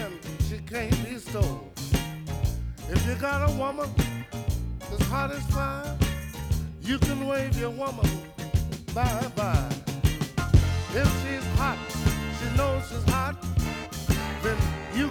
and she can't be stole. If you got a woman as hot as fire, you can wave your woman bye-bye. If she's hot, she knows she's hot, then you